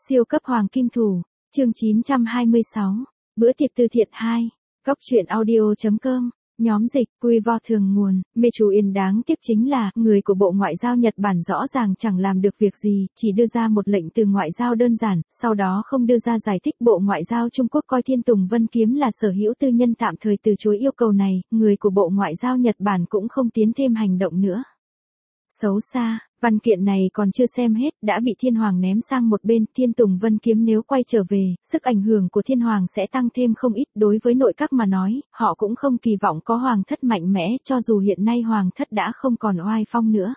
Siêu cấp hoàng kim thủ, chương 926, bữa tiệc từ thiện 2, Cóc truyện audio.com, nhóm dịch, quy vo thường nguồn, mê chú yên đáng tiếc chính là, người của Bộ Ngoại giao Nhật Bản rõ ràng chẳng làm được việc gì, chỉ đưa ra một lệnh từ ngoại giao đơn giản, sau đó không đưa ra giải thích. Bộ Ngoại giao Trung Quốc coi Thiên Tùng Vân Kiếm là sở hữu tư nhân tạm thời từ chối yêu cầu này, người của Bộ Ngoại giao Nhật Bản cũng không tiến thêm hành động nữa. Xấu xa, văn kiện này còn chưa xem hết, đã bị Thiên Hoàng ném sang một bên. Thiên Tùng Vân Kiếm nếu quay trở về, sức ảnh hưởng của Thiên Hoàng sẽ tăng thêm không ít. Đối với nội các mà nói, họ cũng không kỳ vọng có Hoàng thất mạnh mẽ, cho dù hiện nay Hoàng thất đã không còn oai phong nữa.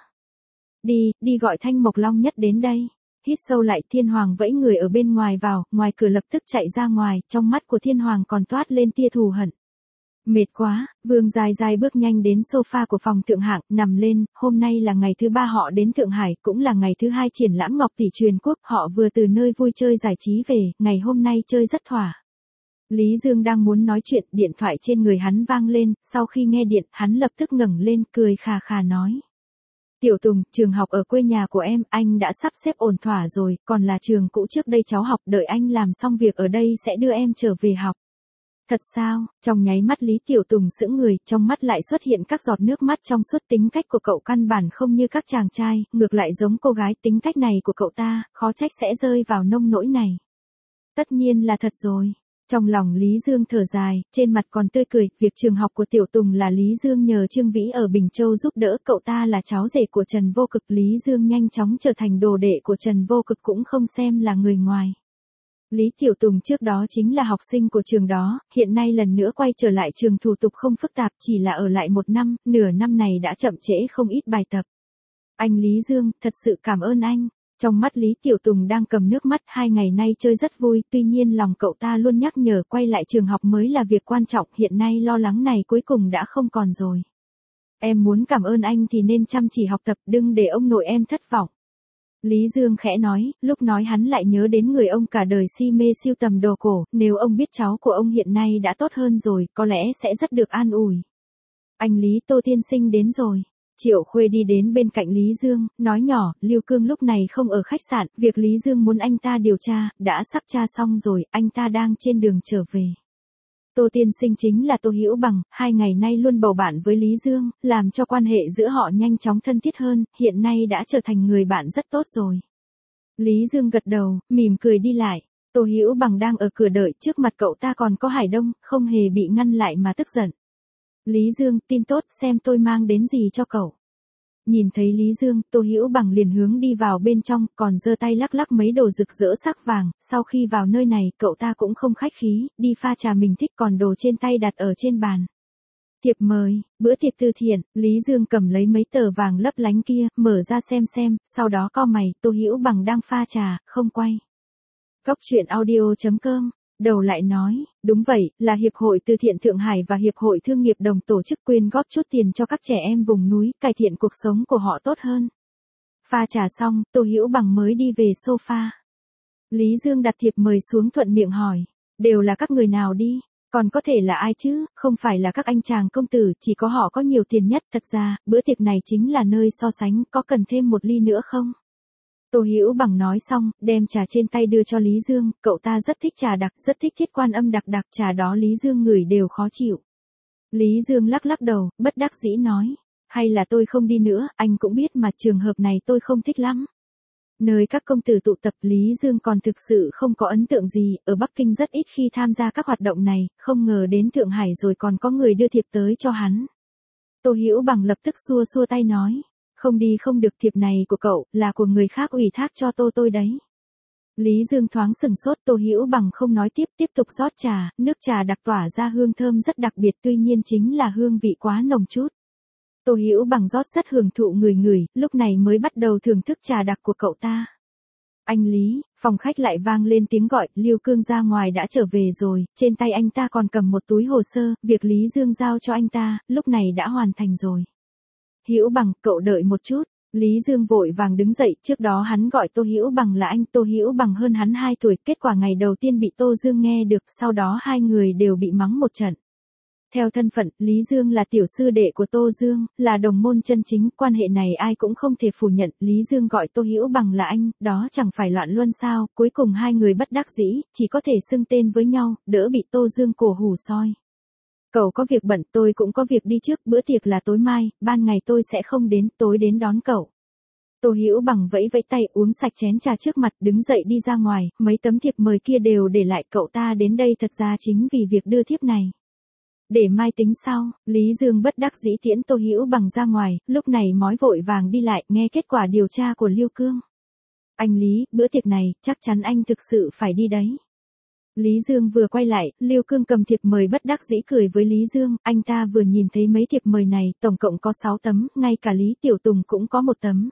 Đi gọi Thanh Mộc Long Nhất đến đây. Hít sâu lại, Thiên Hoàng vẫy người ở bên ngoài vào, ngoài cửa lập tức chạy ra ngoài, trong mắt của Thiên Hoàng còn toát lên tia thù hận. Mệt quá, Vương Dài Dài bước nhanh đến sofa của phòng thượng hạng, nằm lên. Hôm nay là ngày thứ 3 họ đến Thượng Hải, cũng là ngày thứ 2 triển lãm Ngọc Tỷ Truyền Quốc. Họ vừa từ nơi vui chơi giải trí về, ngày hôm nay chơi rất thỏa. Lý Dương đang muốn nói chuyện, điện thoại trên người hắn vang lên. Sau khi nghe điện, hắn lập tức ngẩng lên, cười khà khà nói: Tiểu Tùng, trường học ở quê nhà của em, anh đã sắp xếp ổn thỏa rồi, còn là trường cũ trước đây cháu học, đợi anh làm xong việc ở đây sẽ đưa em trở về học. Thật sao? Trong nháy mắt Lý Tiểu Tùng sững người, trong mắt lại xuất hiện các giọt nước mắt trong suốt. Tính cách của cậu căn bản không như các chàng trai, ngược lại giống cô gái. Tính cách này của cậu ta, khó trách sẽ rơi vào nông nỗi này. Tất nhiên là thật rồi. Trong lòng Lý Dương thở dài, trên mặt còn tươi cười. Việc trường học của Tiểu Tùng là Lý Dương nhờ Trương Vĩ ở Bình Châu giúp đỡ. Cậu ta là cháu rể của Trần Vô Cực. Lý Dương nhanh chóng trở thành đồ đệ của Trần Vô Cực, cũng không xem là người ngoài. Lý Tiểu Tùng trước đó chính là học sinh của trường đó, hiện nay lần nữa quay trở lại trường, thủ tục không phức tạp, chỉ là ở lại 1 năm, nửa năm này đã chậm trễ không ít bài tập. Anh Lý Dương, thật sự cảm ơn anh. Trong mắt Lý Tiểu Tùng đang cầm nước mắt. 2 ngày nay chơi rất vui, tuy nhiên lòng cậu ta luôn nhắc nhở quay lại trường học mới là việc quan trọng, hiện nay lo lắng này cuối cùng đã không còn rồi. Em muốn cảm ơn anh thì nên chăm chỉ học tập, đừng để ông nội em thất vọng. Lý Dương khẽ nói, lúc nói hắn lại nhớ đến người ông cả đời si mê sưu tầm đồ cổ, nếu ông biết cháu của ông hiện nay đã tốt hơn rồi, có lẽ sẽ rất được an ủi. Anh Lý, Tô tiên sinh đến rồi. Triệu Khuê đi đến bên cạnh Lý Dương, nói nhỏ, Lưu Cương lúc này không ở khách sạn, việc Lý Dương muốn anh ta điều tra, đã sắp tra xong rồi, anh ta đang trên đường trở về. Tô tiên sinh chính là Tô Hữu Bằng, 2 ngày nay luôn bầu bạn với Lý Dương, làm cho quan hệ giữa họ nhanh chóng thân thiết hơn, hiện nay đã trở thành người bạn rất tốt rồi. Lý Dương gật đầu, mỉm cười đi lại. Tô Hữu Bằng đang ở cửa đợi, trước mặt cậu ta còn có Hải Đông, không hề bị ngăn lại mà tức giận. Lý Dương, tin tốt, xem tôi mang đến gì cho cậu. Nhìn thấy Lý Dương, Tô Hữu Bằng liền hướng đi vào bên trong, còn giơ tay lắc lắc mấy đồ rực rỡ sắc vàng. Sau khi vào nơi này, cậu ta cũng không khách khí, đi pha trà mình thích, còn đồ trên tay đặt ở trên bàn. Thiệp mời, bữa tiệc từ thiện. Lý Dương cầm lấy mấy tờ vàng lấp lánh kia, mở ra xem, sau đó cau mày. Tô Hữu Bằng đang pha trà, không quay. Cóc truyện audio.com. Đầu lại nói, đúng vậy, là Hiệp hội Từ thiện Thượng Hải và Hiệp hội Thương nghiệp đồng tổ chức quyên góp chút tiền cho các trẻ em vùng núi, cải thiện cuộc sống của họ tốt hơn. Pha trà xong, Tô Hữu Bằng mới đi về sofa. Lý Dương đặt thiệp mời xuống, thuận miệng hỏi, đều là các người nào đi, còn có thể là ai chứ, không phải là các anh chàng công tử, chỉ có họ có nhiều tiền nhất. Thật ra, bữa tiệc này chính là nơi so sánh, có cần thêm một ly nữa không? Tô Hữu Bằng nói xong, đem trà trên tay đưa cho Lý Dương, cậu ta rất thích trà đặc, rất thích Thiết Quan Âm đặc, trà đó Lý Dương ngửi đều khó chịu. Lý Dương lắc lắc đầu, bất đắc dĩ nói, hay là tôi không đi nữa, anh cũng biết mà, trường hợp này tôi không thích lắm. Nơi các công tử tụ tập, Lý Dương còn thực sự không có ấn tượng gì, ở Bắc Kinh rất ít khi tham gia các hoạt động này, không ngờ đến Thượng Hải rồi còn có người đưa thiệp tới cho hắn. Tô Hữu Bằng lập tức xua xua tay nói, không đi không được, thiệp này của cậu, là của người khác ủy thác cho tôi đấy. Lý Dương thoáng sừng sốt. Tô Hữu Bằng không nói tiếp tục rót trà, nước trà đặc tỏa ra hương thơm rất đặc biệt, tuy nhiên chính là hương vị quá nồng chút. Tô Hữu Bằng rót rất hưởng thụ, ngửi, lúc này mới bắt đầu thưởng thức trà đặc của cậu ta. Anh Lý, phòng khách lại vang lên tiếng gọi, Lưu Cương ra ngoài đã trở về rồi, trên tay anh ta còn cầm một túi hồ sơ, việc Lý Dương giao cho anh ta, lúc này đã hoàn thành rồi. Hữu Bằng, cậu đợi một chút. Lý Dương vội vàng đứng dậy, trước đó hắn gọi Tô Hữu Bằng là anh, Tô Hữu Bằng hơn hắn 2 tuổi, kết quả ngày đầu tiên bị Tô Dương nghe được, sau đó 2 người đều bị mắng một trận. Theo thân phận, Lý Dương là tiểu sư đệ của Tô Dương, là đồng môn chân chính, quan hệ này ai cũng không thể phủ nhận, Lý Dương gọi Tô Hữu Bằng là anh, đó chẳng phải loạn luân sao, cuối cùng hai người bất đắc dĩ, chỉ có thể xưng tên với nhau, đỡ bị Tô Dương cổ hủ soi. Cậu có việc bận, tôi cũng có việc đi trước, bữa tiệc là tối mai, ban ngày tôi sẽ không đến, tối đến đón cậu. Tô Hữu Bằng vẫy vẫy tay uống sạch chén trà trước mặt, đứng dậy đi ra ngoài, mấy tấm thiệp mời kia đều để lại, cậu ta đến đây thật ra chính vì việc đưa thiếp này. Để mai tính sau, Lý Dương bất đắc dĩ tiễn Tô Hữu Bằng ra ngoài, lúc này mói vội vàng đi lại, nghe kết quả điều tra của Lưu Cương. Anh Lý, bữa tiệc này, chắc chắn anh thực sự phải đi đấy. Lý Dương vừa quay lại, Lưu Cương cầm thiệp mời bất đắc dĩ cười với Lý Dương, anh ta vừa nhìn thấy mấy thiệp mời này, tổng cộng có 6 tấm, ngay cả Lý Tiểu Tùng cũng có một tấm.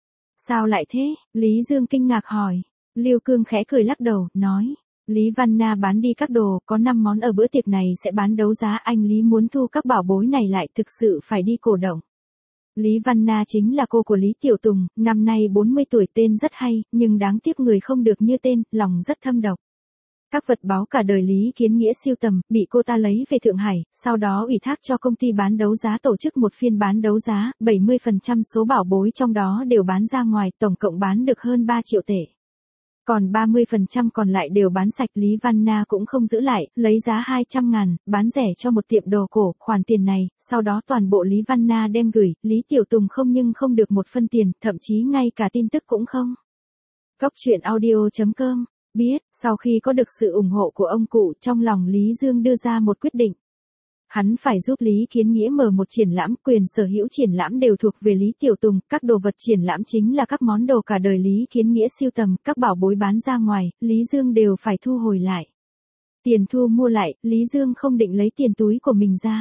Sao lại thế? Lý Dương kinh ngạc hỏi. Lưu Cương khẽ cười lắc đầu, nói. Lý Văn Na bán đi các đồ, có 5 món ở bữa tiệc này sẽ bán đấu giá, anh Lý muốn thu các bảo bối này lại thực sự phải đi cổ động. Lý Văn Na chính là cô của Lý Tiểu Tùng, năm nay 40 tuổi, tên rất hay, nhưng đáng tiếc người không được như tên, lòng rất thâm độc. Các vật báu cả đời Lý Kiến Nghĩa sưu tầm, bị cô ta lấy về Thượng Hải, sau đó ủy thác cho công ty bán đấu giá tổ chức một phiên bán đấu giá, 70% số bảo bối trong đó đều bán ra ngoài, tổng cộng bán được hơn 3 triệu tệ. Còn 30% còn lại đều bán sạch, Lý Văn Na cũng không giữ lại, lấy giá 200.000, bán rẻ cho một tiệm đồ cổ, khoản tiền này, sau đó toàn bộ Lý Văn Na đem gửi, Lý Tiểu Tùng không nhưng không được một phân tiền, thậm chí ngay cả tin tức cũng không. Góc truyện audio.com biết, sau khi có được sự ủng hộ của ông cụ, trong lòng Lý Dương đưa ra một quyết định. Hắn phải giúp Lý Kiến Nghĩa mở một triển lãm, quyền sở hữu triển lãm đều thuộc về Lý Tiểu Tùng, các đồ vật triển lãm chính là các món đồ cả đời Lý Kiến Nghĩa sưu tầm, các bảo bối bán ra ngoài, Lý Dương đều phải thu hồi lại. Tiền thu mua lại, Lý Dương không định lấy tiền túi của mình ra.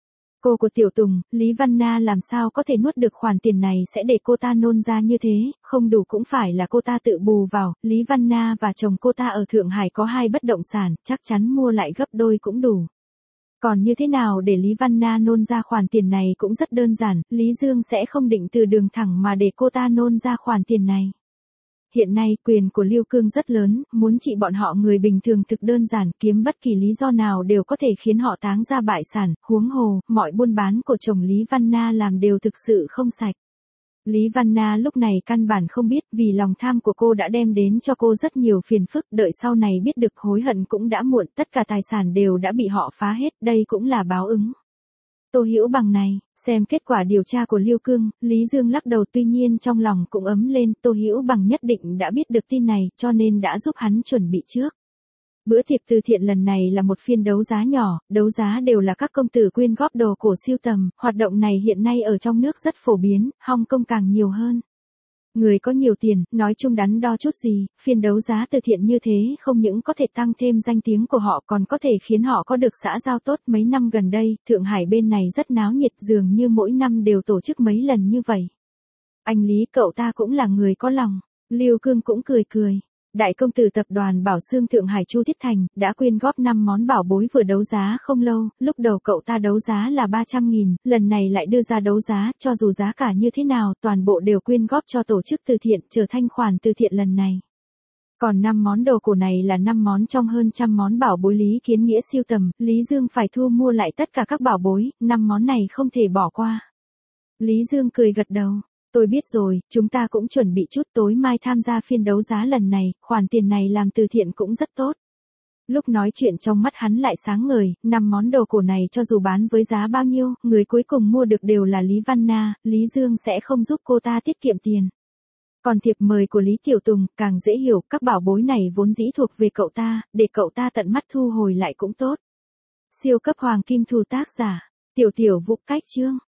Cô của Tiểu Tùng, Lý Văn Na làm sao có thể nuốt được khoản tiền này sẽ để cô ta nôn ra như thế, không đủ cũng phải là cô ta tự bù vào, Lý Văn Na và chồng cô ta ở Thượng Hải có 2 bất động sản, chắc chắn mua lại gấp đôi cũng đủ. Còn như thế nào để Lý Văn Na nôn ra khoản tiền này cũng rất đơn giản, Lý Dương sẽ không định từ đường thẳng mà để cô ta nôn ra khoản tiền này. Hiện nay quyền của Lưu Cương rất lớn, muốn trị bọn họ người bình thường thực đơn giản, kiếm bất kỳ lý do nào đều có thể khiến họ táng ra bại sản, huống hồ, mọi buôn bán của chồng Lý Văn Na làm đều thực sự không sạch. Lý Văn Na lúc này căn bản không biết, vì lòng tham của cô đã đem đến cho cô rất nhiều phiền phức, đợi sau này biết được hối hận cũng đã muộn, tất cả tài sản đều đã bị họ phá hết, đây cũng là báo ứng. Tô Hữu Bằng này, xem kết quả điều tra của Lưu Cương, Lý Dương lắc đầu, tuy nhiên trong lòng cũng ấm lên, Tô Hữu Bằng nhất định đã biết được tin này, cho nên đã giúp hắn chuẩn bị trước. Bữa tiệc từ thiện lần này là một phiên đấu giá nhỏ, đấu giá đều là các công tử quyên góp đồ cổ sưu tầm, hoạt động này hiện nay ở trong nước rất phổ biến, Hong Kong càng nhiều hơn. Người có nhiều tiền, nói chung đắn đo chút gì, phiên đấu giá từ thiện như thế không những có thể tăng thêm danh tiếng của họ còn có thể khiến họ có được xã giao tốt. Mấy năm gần đây, Thượng Hải bên này rất náo nhiệt, dường như mỗi năm đều tổ chức mấy lần như vậy. Anh Lý, cậu ta cũng là người có lòng. Lưu Cương cũng cười cười. Đại công tử tập đoàn Bảo Xương Thượng Hải Chu Thiết Thành đã quyên góp 5 món bảo bối vừa đấu giá không lâu, lúc đầu cậu ta đấu giá là 300.000, lần này lại đưa ra đấu giá, cho dù giá cả như thế nào, toàn bộ đều quyên góp cho tổ chức từ thiện, trở thành khoản từ thiện lần này. Còn 5 món đồ cổ này là 5 món trong hơn trăm món bảo bối Lý Kiến Nghĩa sưu tầm, Lý Dương phải thu mua lại tất cả các bảo bối, 5 món này không thể bỏ qua. Lý Dương cười gật đầu. Tôi biết rồi, chúng ta cũng chuẩn bị chút, tối mai tham gia phiên đấu giá lần này, khoản tiền này làm từ thiện cũng rất tốt. Lúc nói chuyện trong mắt hắn lại sáng ngời, 5 món đồ cổ này cho dù bán với giá bao nhiêu, người cuối cùng mua được đều là Lý Văn Na, Lý Dương sẽ không giúp cô ta tiết kiệm tiền. Còn thiệp mời của Lý Tiểu Tùng, càng dễ hiểu, các bảo bối này vốn dĩ thuộc về cậu ta, để cậu ta tận mắt thu hồi lại cũng tốt. Siêu cấp hoàng kim thù tác giả, Tiểu Vũ cách chương.